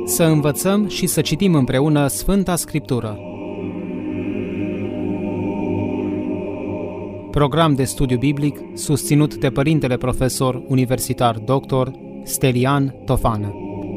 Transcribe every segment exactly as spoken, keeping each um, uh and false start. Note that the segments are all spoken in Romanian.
Să învățăm și să citim împreună Sfânta Scriptură. Program de studiu biblic susținut de Părintele Profesor Universitar doctor Stelian Tofană.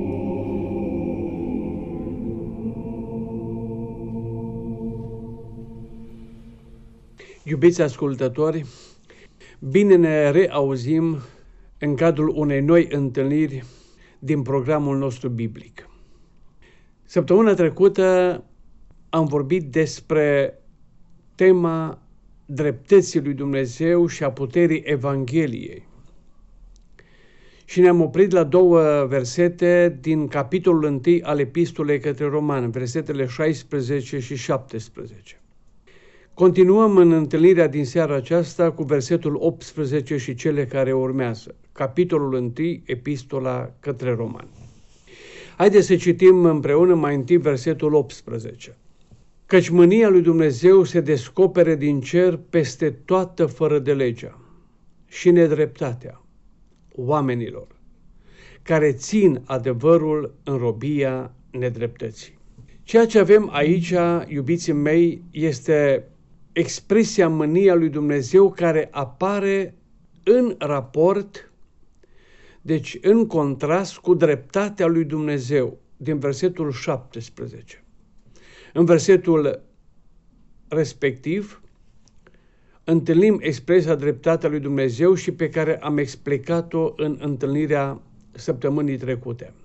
Iubiți ascultători, bine ne reauzim în cadrul unei noi întâlniri din programul nostru biblic. Săptămâna trecută am vorbit despre tema dreptății lui Dumnezeu și a puterii Evangheliei. Și ne-am oprit la două versete din capitolul unu al Epistolei către Romani, versetele șaisprezece și șaptesprezece. Continuăm în întâlnirea din seara aceasta cu versetul optsprezece și cele care urmează. Capitolul unu, Epistola către Romani. Haideți să citim împreună mai întâi versetul optsprezece. Căci mânia lui Dumnezeu se descopere din cer peste toată fără de legea și nedreptatea oamenilor care țin adevărul în robia nedreptății. Ceea ce avem aici, iubiții mei, este expresia mânia lui Dumnezeu care apare în raport, deci în contrast cu dreptatea lui Dumnezeu, din versetul șaptesprezece. În versetul respectiv întâlnim expresia dreptatea lui Dumnezeu și pe care am explicat-o în întâlnirea săptămânii trecute.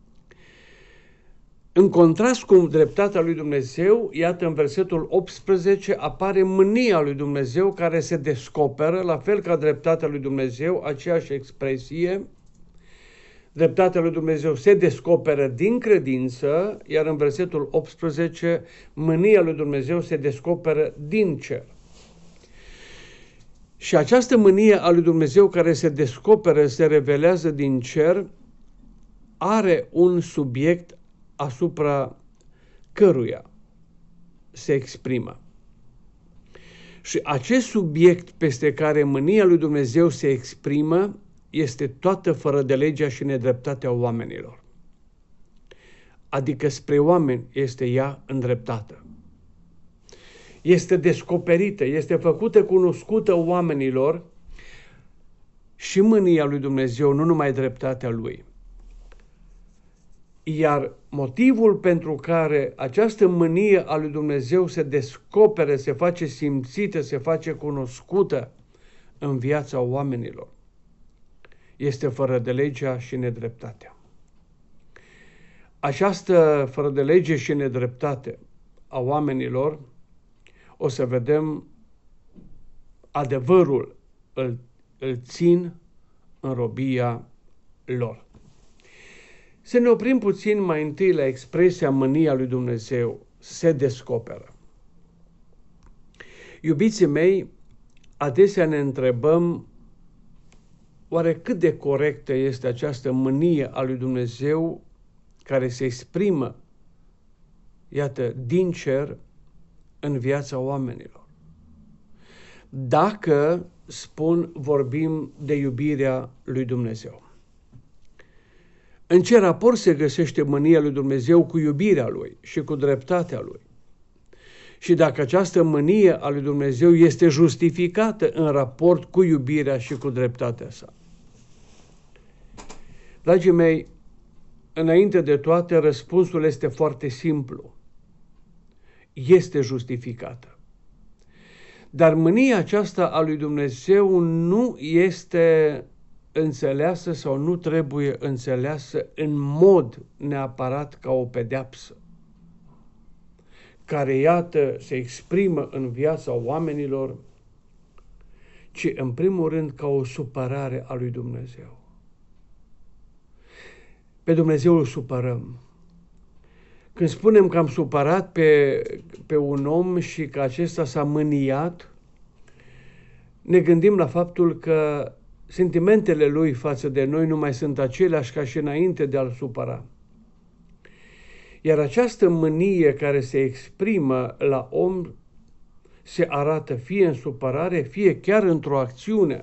În contrast cu dreptatea lui Dumnezeu, iată în versetul optsprezece apare mânia lui Dumnezeu care se descoperă, la fel ca dreptatea lui Dumnezeu, aceeași expresie. Dreptatea lui Dumnezeu se descoperă din credință, iar în versetul optsprezece, mânia lui Dumnezeu se descoperă din cer. Și această mânie a lui Dumnezeu care se descoperă, se revelează din cer, are un subiect asupra căruia se exprimă. Și acest subiect peste care mânia lui Dumnezeu se exprimă este toată fără de legea și nedreptatea oamenilor. Adică spre oameni este ea îndreptată. Este descoperită, este făcută cunoscută oamenilor și mânia lui Dumnezeu, nu numai dreptatea lui. Iar motivul pentru care această mânie a lui Dumnezeu se descopere, se face simțită, se face cunoscută în viața oamenilor, este fără de legea și nedreptatea. Această fără de lege și nedreptate a oamenilor, o să vedem, adevărul îl, îl țin în robia lor. Să ne oprim puțin mai întâi la expresia mânia lui Dumnezeu, se descoperă. Iubiții mei, adesea ne întrebăm oare cât de corectă este această mânie a lui Dumnezeu care se exprimă, iată, din cer în viața oamenilor. Dacă, spun, vorbim de iubirea lui Dumnezeu. În ce raport se găsește mânia lui Dumnezeu cu iubirea lui și cu dreptatea lui? Și dacă această mânie a lui Dumnezeu este justificată în raport cu iubirea și cu dreptatea sa? Dragii mei, înainte de toate, răspunsul este foarte simplu. Este justificată. Dar mânia aceasta a lui Dumnezeu nu este înțeleasă sau nu trebuie înțeleasă în mod neapărat ca o pedeapsă, care, iată, se exprimă în viața oamenilor, ci în primul rând ca o supărare a lui Dumnezeu. Pe Dumnezeu îl supărăm. Când spunem că am supărat pe, pe un om și că acesta s-a mâniat, ne gândim la faptul că sentimentele lui față de noi nu mai sunt aceleași ca și înainte de a-l supăra. Iar această mânie care se exprimă la om se arată fie în supărare, fie chiar într-o acțiune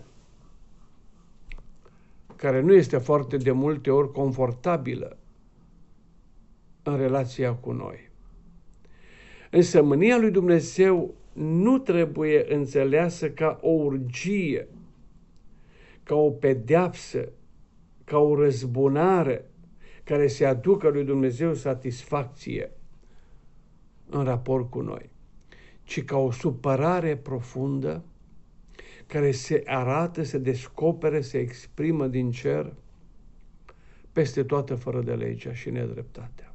care nu este foarte de multe ori confortabilă în relația cu noi. Însă mânia lui Dumnezeu nu trebuie înțeleasă ca o urgie, ca o pedeapsă, ca o răzbunare care se aducă lui Dumnezeu satisfacție în raport cu noi, ci ca o supărare profundă care se arată, se descopere, se exprimă din cer peste toată fără de legea și nedreptatea.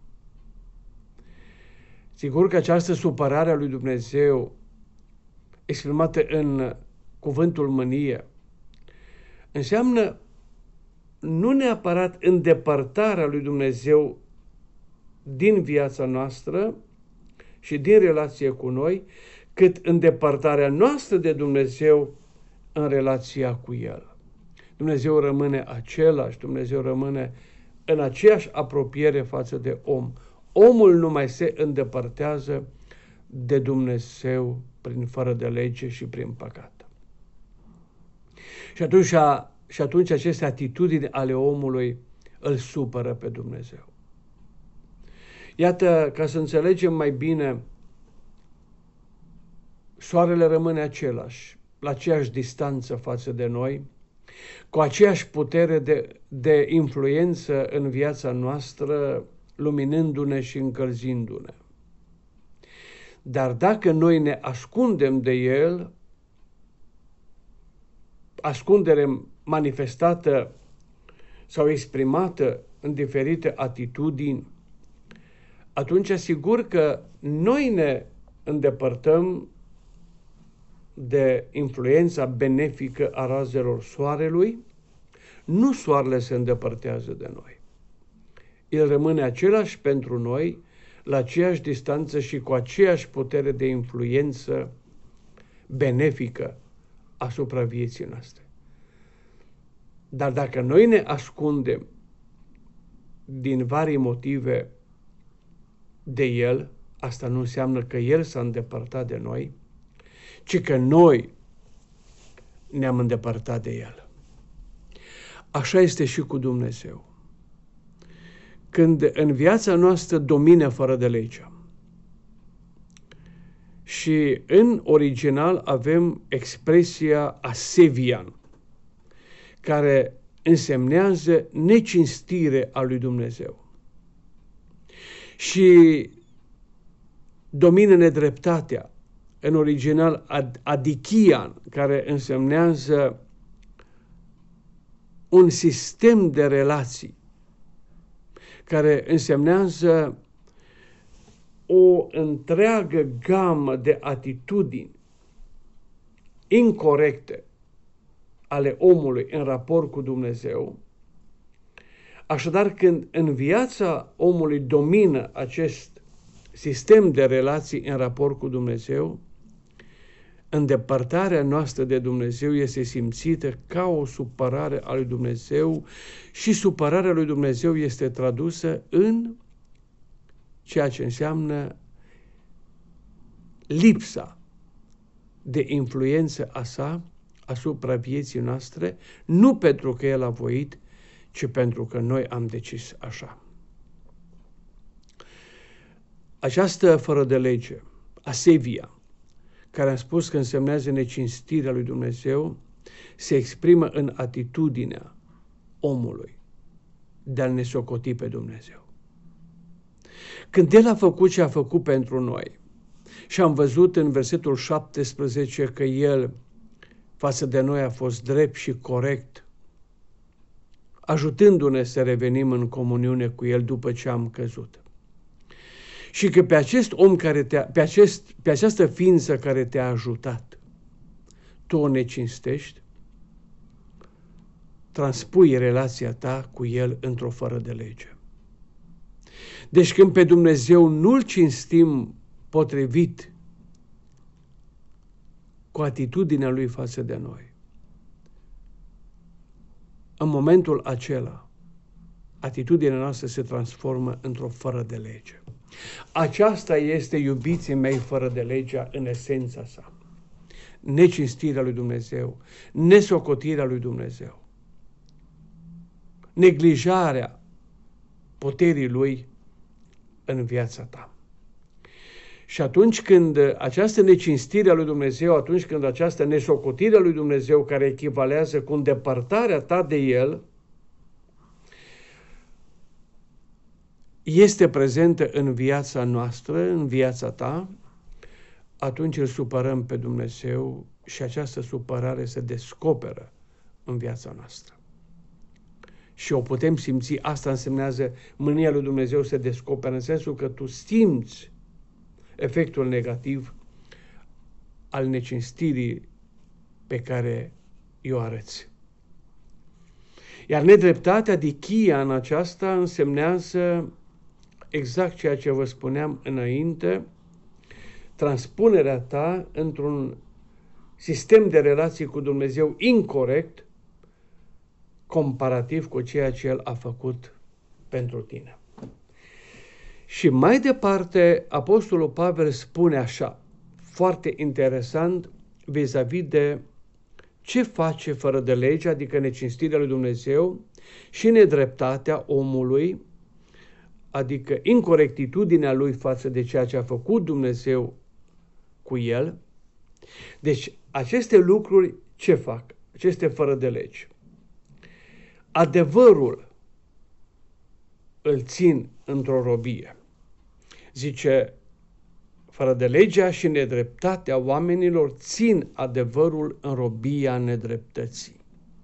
Sigur că această supărare a lui Dumnezeu, exprimată în cuvântul mânie, înseamnă nu neapărat îndepărtarea lui Dumnezeu din viața noastră și din relație cu noi, cât îndepărtarea noastră de Dumnezeu în relația cu El. Dumnezeu rămâne același, Dumnezeu rămâne în aceeași apropiere față de om. Omul nu mai se îndepărtează de Dumnezeu prin fără de lege și prin păcat. Și atunci, și atunci aceste atitudini ale omului îl supără pe Dumnezeu. Iată, ca să înțelegem mai bine, soarele rămâne același, la aceeași distanță față de noi, cu aceeași putere de, de influență în viața noastră, luminându-ne și încălzindu-ne. Dar dacă noi ne ascundem de El, ascundere manifestată sau exprimată în diferite atitudini, atunci sigur că noi ne îndepărtăm de influența benefică a razelor soarelui, nu soarele se îndepărtează de noi. El rămâne același pentru noi, la aceeași distanță și cu aceeași putere de influență benefică asupra vieții noastre. Dar dacă noi ne ascundem din vari motive de El, asta nu înseamnă că El s-a îndepărtat de noi, ci că noi ne-am îndepărtat de El. Așa este și cu Dumnezeu. Când în viața noastră domină fără de legea și în original avem expresia asevian, care însemnează necinstire a lui Dumnezeu, și domină nedreptatea, în original ad, adichian, care însemnează un sistem de relații, care însemnează o întreagă gamă de atitudini incorecte ale omului în raport cu Dumnezeu. Așadar, când în viața omului domină acest sistem de relații în raport cu Dumnezeu, îndepărtarea noastră de Dumnezeu este simțită ca o supărare a lui Dumnezeu și supărarea lui Dumnezeu este tradusă în ceea ce înseamnă lipsa de influență a sa asupra vieții noastre, nu pentru că El a voit, ci pentru că noi am decis așa. Această fără de lege, asevia, care am spus că însemnează necinstirea lui Dumnezeu, se exprimă în atitudinea omului de a-L nesocoti pe Dumnezeu. Când El a făcut ce a făcut pentru noi și am văzut în versetul șaptesprezece că El față de noi a fost drept și corect, ajutându-ne să revenim în comuniune cu El după ce am căzut. Și că pe acest om care te-a, pe, acest, pe această ființă care te-a ajutat, tu o necinstești, transpui relația ta cu El într-o fără de lege. Deci când pe Dumnezeu nu-L cinstim potrivit cu atitudinea Lui față de noi, în momentul acela, atitudinea noastră se transformă într-o fără de lege. Aceasta este, iubiții mei, fără de legea în esența sa. Necinstirea lui Dumnezeu, nesocotirea lui Dumnezeu, neglijarea puterii Lui în viața ta. Și atunci când această necinstire a lui Dumnezeu, atunci când această nesocotire a lui Dumnezeu, care echivalează cu îndepărtarea ta de El, este prezentă în viața noastră, în viața ta, atunci îl supărăm pe Dumnezeu și această supărare se descoperă în viața noastră. Și o putem simți, asta însemnează mânia lui Dumnezeu se descoperă, în sensul că tu simți efectul negativ al necinstirii pe care i-o arăți. Iar nedreptatea, dichia în aceasta, însemnează exact ceea ce vă spuneam înainte, transpunerea ta într-un sistem de relații cu Dumnezeu incorect, comparativ cu ceea ce El a făcut pentru tine. Și mai departe, Apostolul Pavel spune așa, foarte interesant, vis-a-vis de ce face fără de lege, adică necinstirea lui Dumnezeu, și nedreptatea omului, adică incorectitudinea lui față de ceea ce a făcut Dumnezeu cu el. Deci, aceste lucruri ce fac? Aceste fără de lege. Adevărul îl țin într-o robie. Zice, fără de legea și nedreptatea oamenilor țin adevărul în robia nedreptății.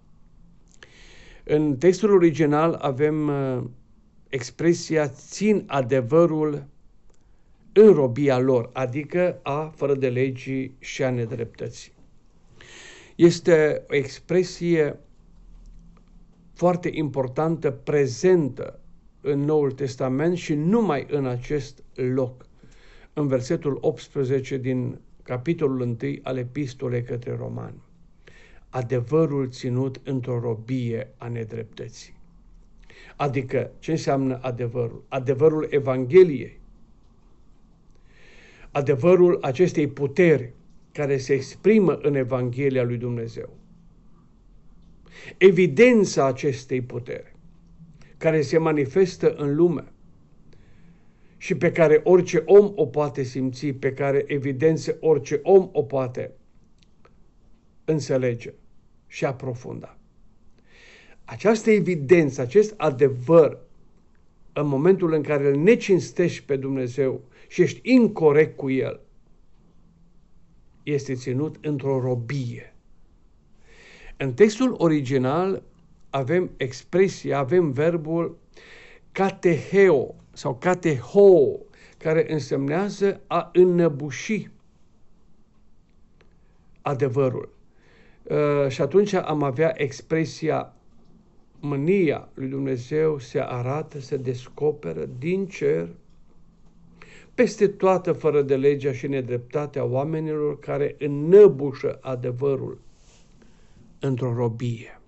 În textul original avem uh, expresia țin adevărul în robia lor, adică a fără de legii și a nedreptății. Este o expresie foarte importantă, prezentă în Noul Testament și numai în acest loc, în versetul optsprezece din capitolul unu al Epistolei către Romani. Adevărul ținut într-o robie a nedreptății. Adică, ce înseamnă adevărul? Adevărul Evangheliei. Adevărul acestei puteri care se exprimă în Evanghelia lui Dumnezeu. Evidența acestei puteri care se manifestă în lume și pe care orice om o poate simți, pe care evidență orice om o poate înțelege și aprofunda. Această evidență, acest adevăr, în momentul în care îl necinstești pe Dumnezeu și ești incorect cu El, este ținut într-o robie. În textul original avem expresia, avem verbul kateheo sau kateho, care însemnează a înnăbuși adevărul. Uh, și atunci am avea expresia mânia lui Dumnezeu se arată, se descoperă din cer peste toată fără de legea și nedreptatea oamenilor care înnăbușă adevărul într-o robie.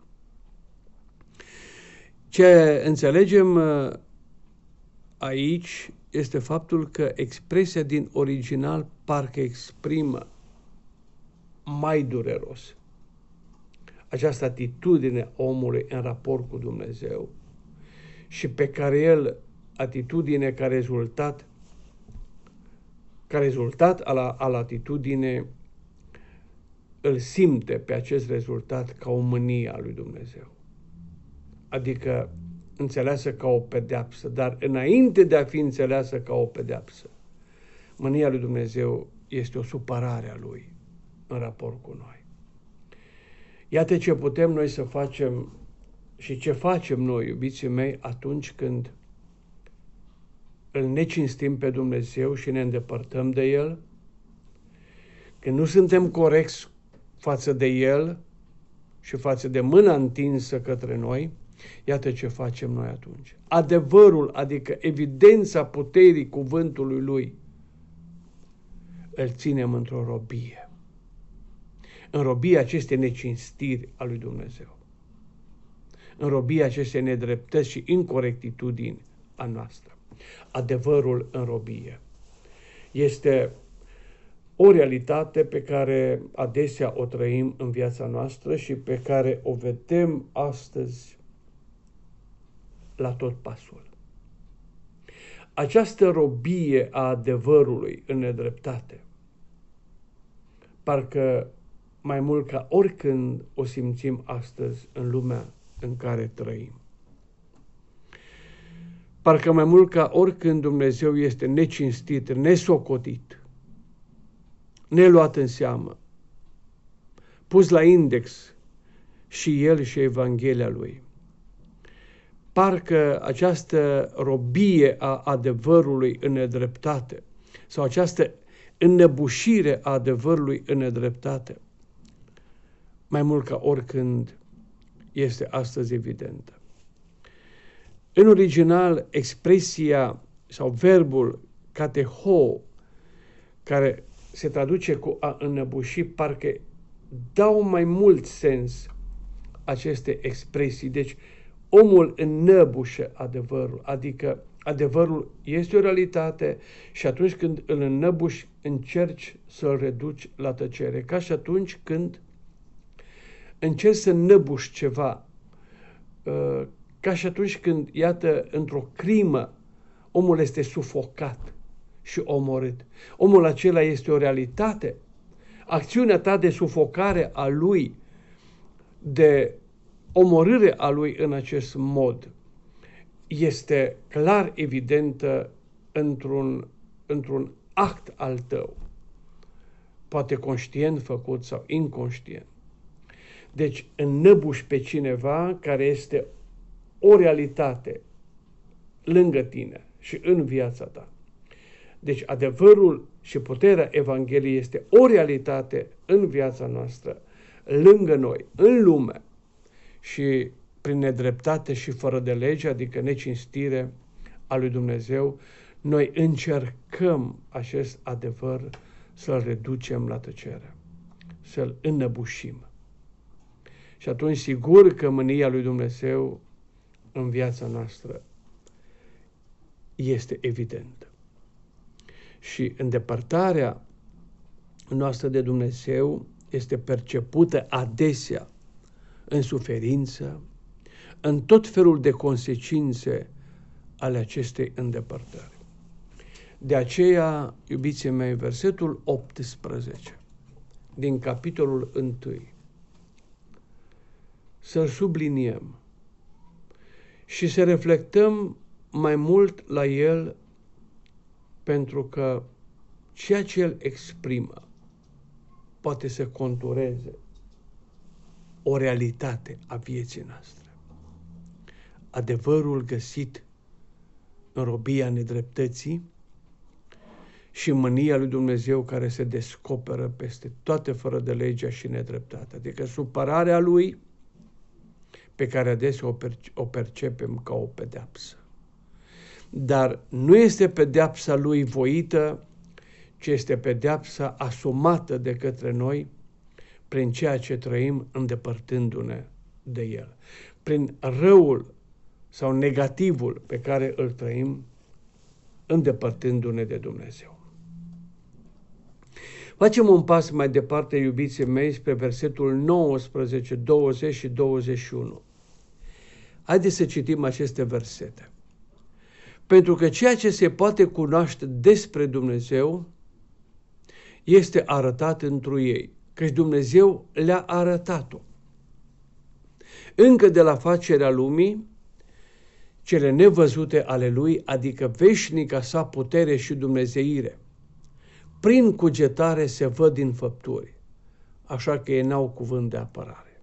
Ce înțelegem aici este faptul că expresia din original parcă exprimă mai dureros această atitudine a omului în raport cu Dumnezeu și pe care el, atitudine ca rezultat, ca rezultat al, al atitudine, îl simte pe acest rezultat ca o mânie a lui Dumnezeu. Adică înțeleasă ca o pedeapsă, dar înainte de a fi înțeleasă ca o pedeapsă, mânia lui Dumnezeu este o supărare a Lui în raport cu noi. Iată ce putem noi să facem și ce facem noi, iubiții mei, atunci când îl necinstim pe Dumnezeu și ne îndepărtăm de El, când nu suntem corecți față de El și față de mâna întinsă către noi, iată ce facem noi atunci. Adevărul, adică evidența puterii cuvântului Lui, îl ținem într-o robie. În robia acestei necinstiri a lui Dumnezeu. În robia acestei nedreptăți și incorectitudini a noastră. Adevărul în robie. Este o realitate pe care adesea o trăim în viața noastră și pe care o vedem astăzi la tot pasul. Această robie a adevărului în nedreptate, parcă mai mult ca oricând o simțim astăzi în lumea în care trăim. Parcă mai mult ca oricând Dumnezeu este necinstit, nesocotit, neluat în seamă, pus la index și El și Evanghelia Lui. Parcă această robie a adevărului în nedreptate sau această înnăbușire a adevărului în nedreptate, mai mult ca oricând, este astăzi evidentă. În original, expresia sau verbul kateho, care se traduce cu a înnăbuși, parcă dau mai mult sens aceste expresii. Deci, omul înnăbușă adevărul, adică adevărul este o realitate și atunci când îl înnăbuși, încerci să-l reduci la tăcere. Ca și atunci când încerci să înnăbuși ceva, ca și atunci când, iată, într-o crimă, omul este sufocat și omorât. Omul acela este o realitate. Acțiunea ta de sufocare a lui, de omorâre a lui în acest mod, este clar evidentă într-un, într-un act al tău, poate conștient făcut sau inconștient. Deci înnăbuși pe cineva care este o realitate lângă tine și în viața ta. Deci adevărul și puterea Evangheliei este o realitate în viața noastră, lângă noi, în lume, și prin nedreptate și fără de lege, adică necinstire a lui Dumnezeu, noi încercăm acest adevăr să-l reducem la tăcere, să-l înnăbușim. Și atunci sigur că mânia lui Dumnezeu în viața noastră este evidentă. Și îndepărtarea noastră de Dumnezeu este percepută adesea în suferință, în tot felul de consecințe ale acestei îndepărtări. De aceea, iubiții mei, versetul optsprezece din capitolul unu, să-l subliniem și să reflectăm mai mult la el, pentru că ceea ce el exprimă poate să contureze o realitate a vieții noastre. Adevărul găsit în robia nedreptății și mânia lui Dumnezeu care se descoperă peste toate fără de legea și nedreptatea. Adică supărarea lui pe care adesea o, perce- o percepem ca o pedeapsă. Dar nu este pedeapsa lui voită, ci este pedeapsa asumată de către noi prin ceea ce trăim îndepărtându-ne de el. Prin răul sau negativul pe care îl trăim îndepărtându-ne de Dumnezeu. Facem un pas mai departe, iubiții mei, spre versetul nouăsprezece, douăzeci și douăzeci și unu. Haideți să citim aceste versete. Pentru că ceea ce se poate cunoaște despre Dumnezeu este arătat întru ei, căci Dumnezeu le-a arătat-o. Încă de la facerea lumii, cele nevăzute ale Lui, adică veșnica sa putere și dumnezeire, prin cugetare se văd din făpturi, așa că ei n-au cuvânt de apărare.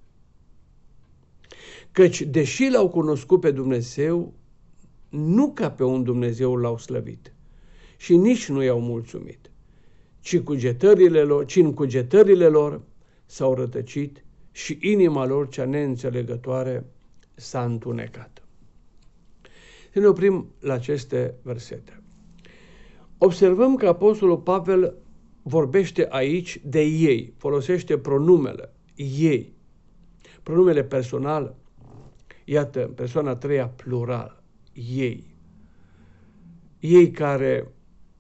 Căci, deși l-au cunoscut pe Dumnezeu, nu ca pe un Dumnezeu l-au slăvit și nici nu i-au mulțumit, ci, cugetările lor, ci în cugetările lor s-au rătăcit și inima lor cea neînțelegătoare s-a întunecat. Să ne oprim la aceste versete. Observăm că Apostolul Pavel vorbește aici de ei, folosește pronumele ei, pronumele personal, iată, persoana a treia plural, ei. Ei care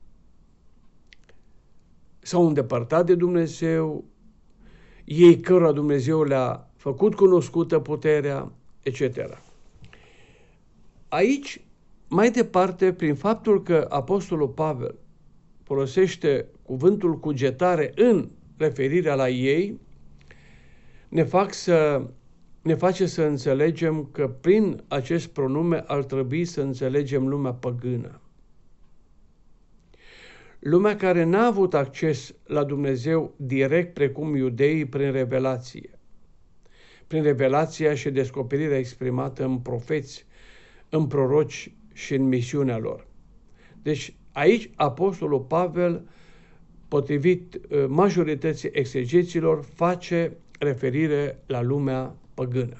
s-au îndepărtat de Dumnezeu, ei cărora Dumnezeu le-a făcut cunoscută puterea, et cetera. Aici mai departe, prin faptul că Apostolul Pavel folosește cuvântul cugetare în referirea la ei, ne, fac să, ne face să înțelegem că prin acest pronume ar trebui să înțelegem lumea păgână. Lumea care n-a avut acces la Dumnezeu direct precum iudeii prin revelație, prin revelația și descoperirea exprimată în profeți, în proroci și în misiunea lor. Deci aici Apostolul Pavel, potrivit majorității exegeților, face referire la lumea păgână.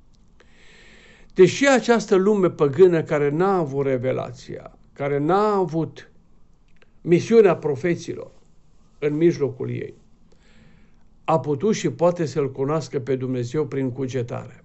Deși această lume păgână care n-a avut revelația, care n-a avut misiunea profeților în mijlocul ei, a putut și poate să-L cunoască pe Dumnezeu prin cugetare.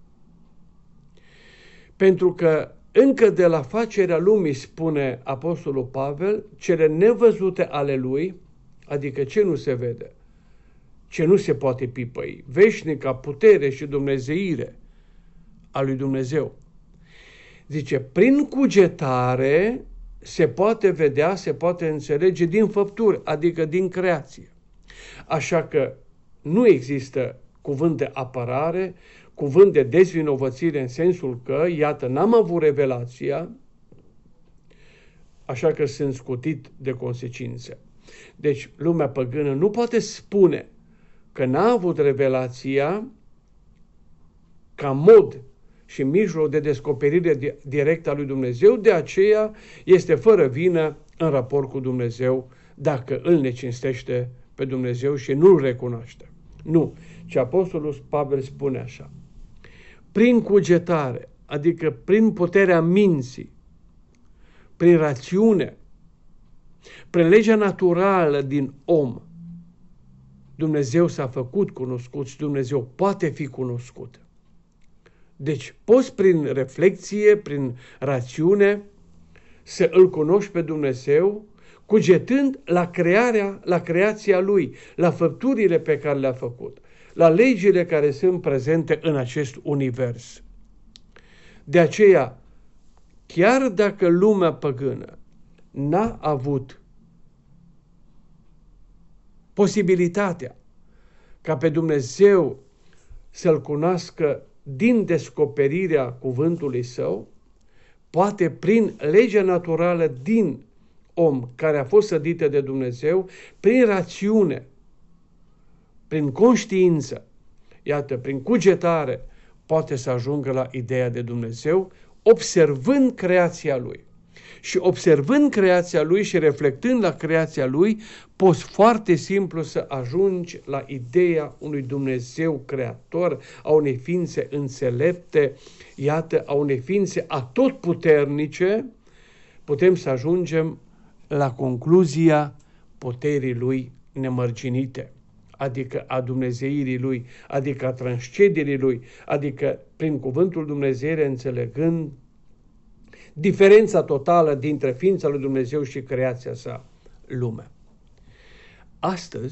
Pentru că încă de la facerea lumii, spune Apostolul Pavel, cele nevăzute ale Lui, adică ce nu se vede, ce nu se poate pipăi, veșnica putere și dumnezeire a lui Dumnezeu. Zice, prin cugetare se poate vedea, se poate înțelege din făpturi, adică din creație. Așa că nu există cuvânt de apărare, cuvânt de dezvinovățire în sensul că, iată, n-am avut revelația, așa că sunt scutit de consecințe. Deci lumea păgână nu poate spune că n-a avut revelația ca mod și mijloc de descoperire directă a lui Dumnezeu, de aceea este fără vină în raport cu Dumnezeu dacă îl necinstește pe Dumnezeu și nu-l recunoaște. Nu, ci Apostolul Pavel spune așa: prin cugetare, adică prin puterea minții, prin rațiune, prin legea naturală din om, Dumnezeu s-a făcut cunoscut și Dumnezeu poate fi cunoscut. Deci poți prin reflexie, prin rațiune, să îl cunoști pe Dumnezeu, cugetând la crearea, la creația Lui, la făpturile pe care le-a făcut, la legile care sunt prezente în acest univers. De aceea, chiar dacă lumea păgână n-a avut posibilitatea ca pe Dumnezeu să-L cunoască din descoperirea cuvântului Său, poate prin legea naturală din om care a fost sădită de Dumnezeu, prin rațiune, prin conștiință, iată, prin cugetare, poate să ajungă la ideea de Dumnezeu, observând creația Lui. Și observând creația Lui și reflectând la creația Lui, poți foarte simplu să ajungi la ideea unui Dumnezeu creator, a unei ființe înțelepte, iată, a unei ființe atotputernice, putem să ajungem la concluzia puterii Lui nemărginite, adică a dumnezeirii Lui, adică a transcederii Lui, adică prin cuvântul Dumnezeire înțelegând diferența totală dintre ființa lui Dumnezeu și creația sa, lumea. Astăzi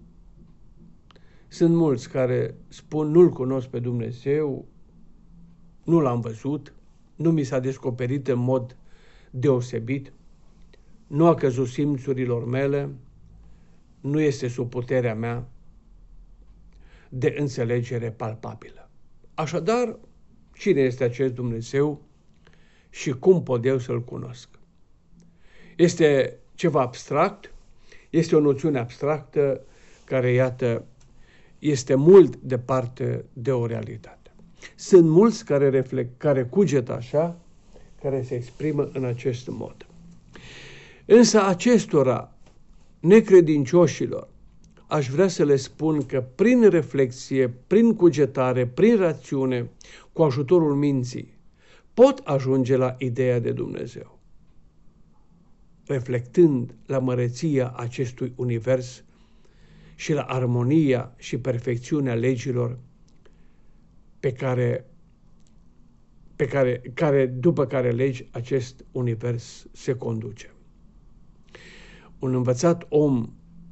sunt mulți care spun: nu-L cunosc pe Dumnezeu, nu L-am văzut, nu mi s-a descoperit în mod deosebit, nu a căzut simțurilor mele, nu este sub puterea mea de înțelegere palpabilă. Așadar, cine este acest Dumnezeu și cum pot eu să-L cunosc? Este ceva abstract, este o noțiune abstractă care, iată, este mult departe de o realitate. Sunt mulți care reflect, care cugetă așa, care se exprimă în acest mod. Însă acestora, necredincioșilor, aș vrea să le spun că prin reflexie, prin cugetare, prin rațiune, cu ajutorul minții, pot ajunge la ideea de Dumnezeu. Reflectând la măreția acestui univers și la armonia și perfecțiunea legilor pe care, pe care, care, după care legi acest univers se conduce. Un învățat om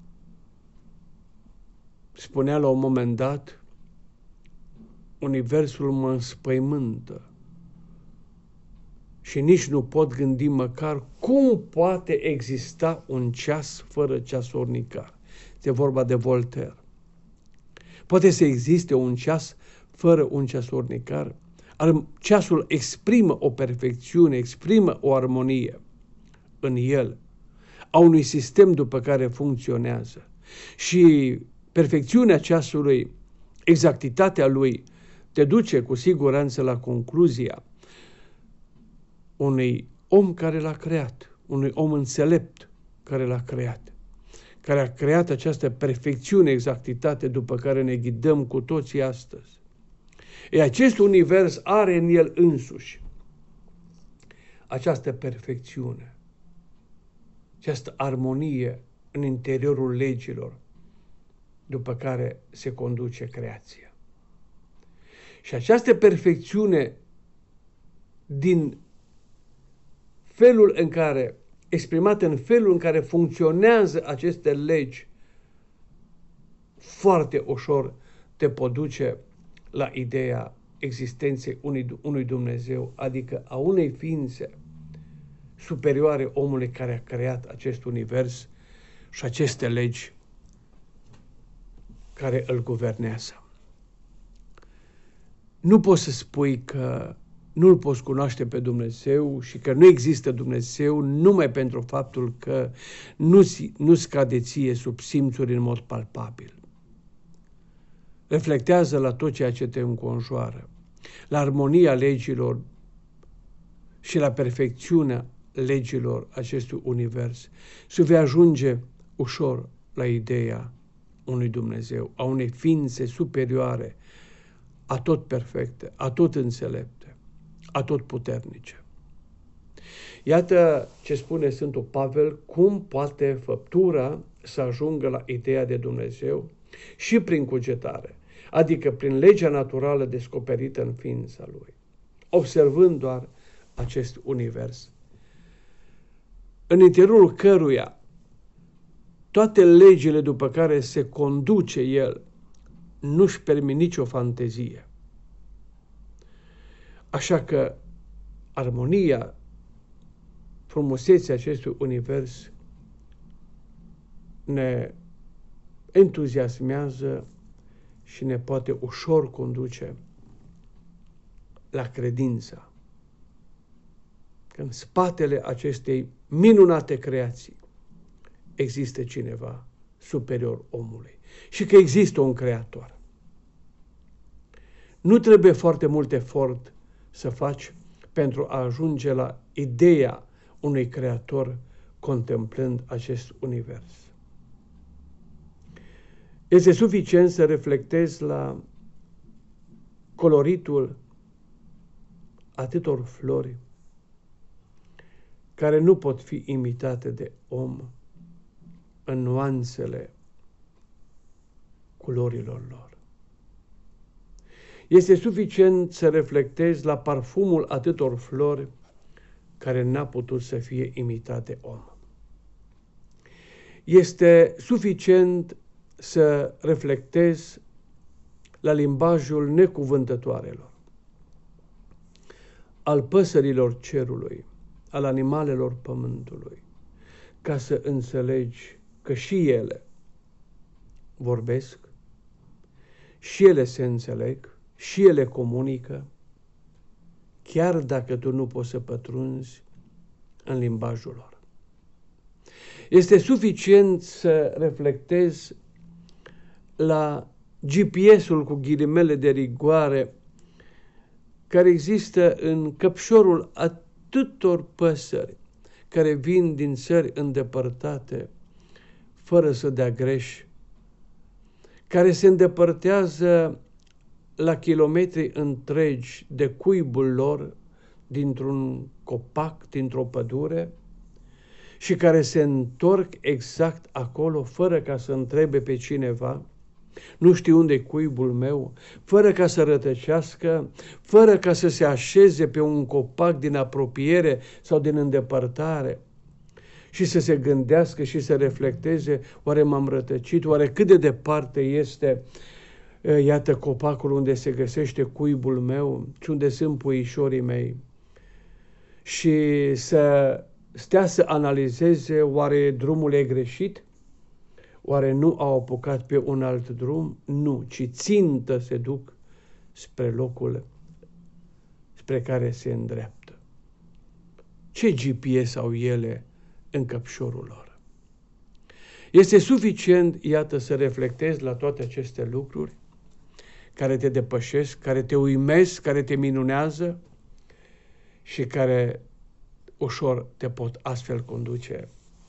spunea la un moment dat: universul mă înspăimântă și nici nu pot gândi măcar cum poate exista un ceas fără ceasornicar. Este vorba de Voltaire. Poate să existe un ceas fără un ceasornicar? Ceasul exprimă o perfecțiune, exprimă o armonie în el, a unui sistem după care funcționează. Și perfecțiunea ceasului, exactitatea lui, te duce cu siguranță la concluzia unui om care l-a creat, unui om înțelept care l-a creat, care a creat această perfecțiune, exactitate după care ne ghidăm cu toții astăzi. E, acest univers are în el însuși această perfecțiune, această armonie în interiorul legilor după care se conduce creația. Și această perfecțiune din felul în care, exprimată în felul în care funcționează aceste legi, foarte ușor te pot duce la ideea existenței unui, unui Dumnezeu, adică a unei ființe superioare omului care a creat acest univers și aceste legi care îl guvernează. Nu poți să spui că nu-L poți cunoaște pe Dumnezeu și că nu există Dumnezeu numai pentru faptul că nu-ți, nu scade ție sub simțuri în mod palpabil. Reflectează la tot ceea ce te înconjoară, la armonia legilor și la perfecțiunea legilor acestui univers și vei ajunge ușor la ideea unui Dumnezeu, a unei ființe superioare, atot perfecte, atot înțelepte, atot puternice. Iată ce spune Sfântul Pavel, cum poate făptura să ajungă la ideea de Dumnezeu și prin cugetare, adică prin legea naturală descoperită în ființa lui, observând doar acest univers, în interiorul căruia toate legile după care se conduce el nu-și permit nicio fantezie. Așa că armonia, frumusețea acestui univers ne entuziasmează și ne poate ușor conduce la credința că în spatele acestei minunate creații există cineva superior omului și că există un creator. Nu trebuie foarte mult efort să faci pentru a ajunge la ideea unui creator contemplând acest univers. Este suficient să reflectezi la coloritul atâtor flori care nu pot fi imitate de om în nuanțele culorilor lor. Este suficient să reflectezi la parfumul atâtor flori care n-a putut să fie imitat de om. Este suficient să reflectezi la limbajul necuvântătoarelor, al păsărilor cerului, al animalelor pământului, ca să înțelegi că și ele vorbesc, și ele se înțeleg, și ele comunică, chiar dacă tu nu poți să pătrunzi în limbajul lor. Este suficient să reflectezi la G P S-ul cu ghilimele de rigoare care există în căpșorul atâtor păsări care vin din țări îndepărtate fără să dea greș, care se îndepărtează la kilometri întregi de cuibul lor dintr-un copac, dintr-o pădure și care se întorc exact acolo fără ca să întrebe pe cineva, nu știu unde-i cuibul meu, fără ca să rătăcească, fără ca să se așeze pe un copac din apropiere sau din îndepărtare și să se gândească și să reflecteze, oare m-am rătăcit, oare cât de departe este, iată, copacul unde se găsește cuibul meu și unde sunt puișorii mei. și să stea să analizeze oare drumul e greșit? Oare nu au apucat pe un alt drum? Nu, ci țintă se duc spre locul spre care se îndreaptă. Ce G P S au ele în căpșorul lor? Este suficient, iată, să reflectezi la toate aceste lucruri care te depășesc, care te uimesc, care te minunează și care ușor te pot astfel conduce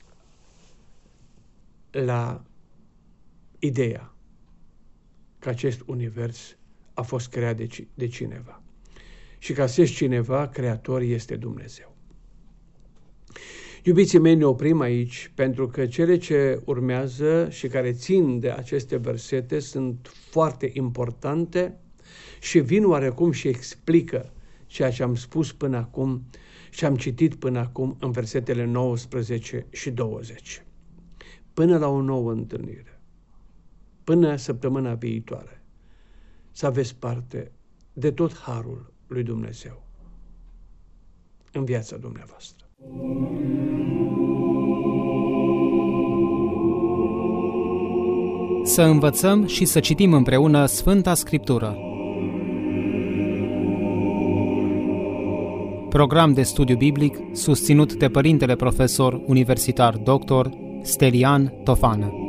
la ideea că acest univers a fost creat de, de cineva și că acest cineva, creator, este Dumnezeu. Iubiții mei, ne oprim aici pentru că cele ce urmează și care țin de aceste versete sunt foarte importante și vin oarecum și explică ceea ce am spus până acum și am citit până acum în versetele nouăsprezece și douăzeci. Până la o nouă întâlnire, până săptămâna viitoare, să aveți parte de tot harul lui Dumnezeu în viața dumneavoastră. Să învățăm și să citim împreună Sfânta Scriptură. Program de studiu biblic susținut de Părintele Profesor Universitar doctor Stelian Tofană.